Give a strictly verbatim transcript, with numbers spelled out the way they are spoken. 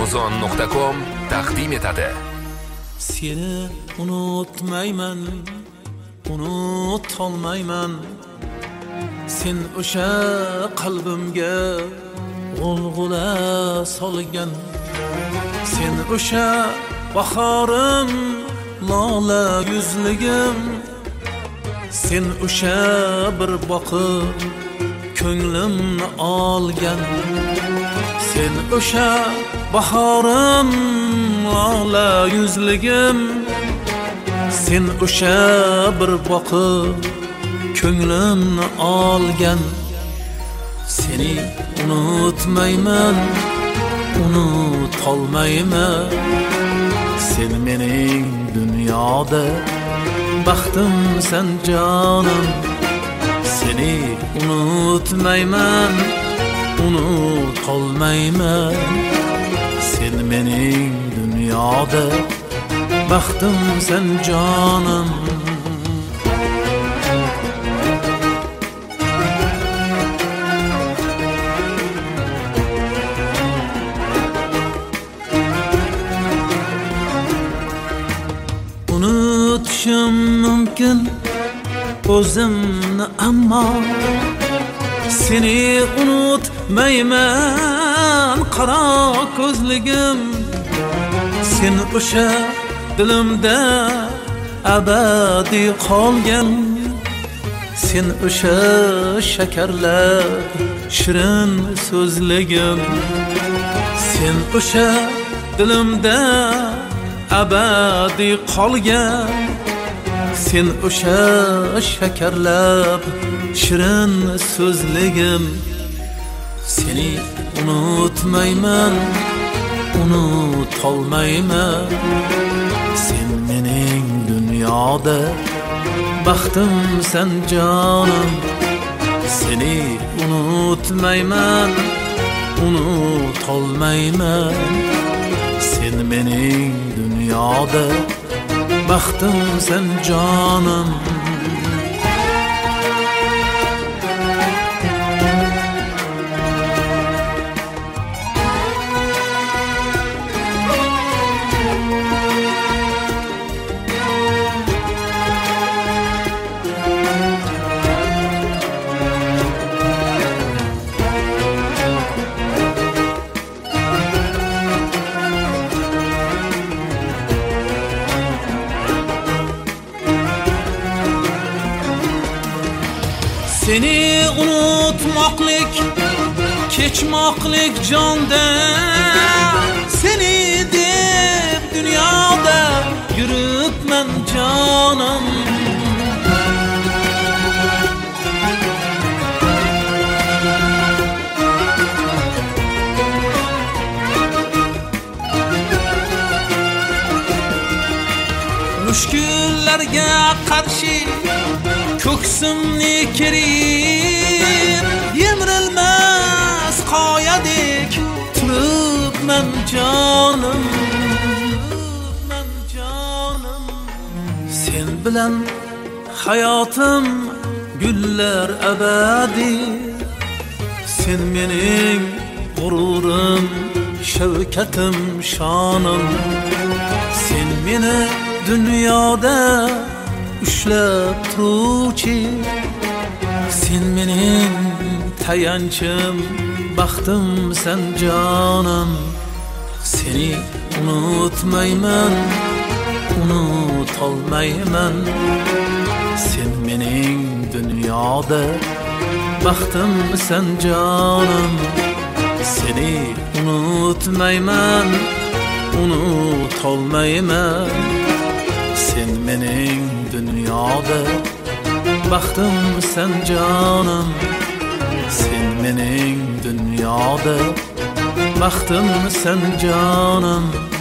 amazon nuqta com taqdim etadi. Seni unutmayman, unutolmayman. Sen o'sha qalbimga g'ulg'ula solgan. Sen o'sha bahorim, lola yuzligim. Sen o'sha bir boqib ko'nglimni olgan. Sen o'sha bahorim, lola yuzligim. Sen o'sha bir boqib ko'nglimni olgan. Seni unutmayman, unutolmayman. Sen mening dunyoda baxtimsan jonim. Seni unutmayman, unutolmayman. Sen mening dunyoda baxtimsan jonim. Unutishim mumkin o'zimni, ammo seni unutmayman qaro ko'zligim. Sen o'sha dilimda abadiy qolgan. Sen o'sha shakarlar shirin so'zligim. Sen o'sha dilimda abadiy qolgan. Sen o'sha shakarlab shirin so'zligim. Seni unutmayman, unutolmayman. Sen mening dunyoda baxtimsan jonim. Seni unutmayman, unutolmayman. Sen mening dunyoda baxtimsan jonim. Seni unutmoqlik, kechmoqlik jonda. Seni deb dunyoda yuribman jonim. Mushkullarga qarshi ko'ksimni kerir, yemirilmas qoyadek turibman jonim. Sen bilan hayotim gullar abadiy. Sen mening g'ururim, shavkatim, shonim. Sen meni dunyoda ushlab turuvchi. Sen mening tayanchim, baxtimsan jonim. Seni unutmayman, unutolmayman. Sen mening dunyoda baxtimsan jonim. Seni unutmayman, unutolmayman. Sen mening dunyoda baxtimsan jonim. Sen mening dunyoda baxtimsan jonim.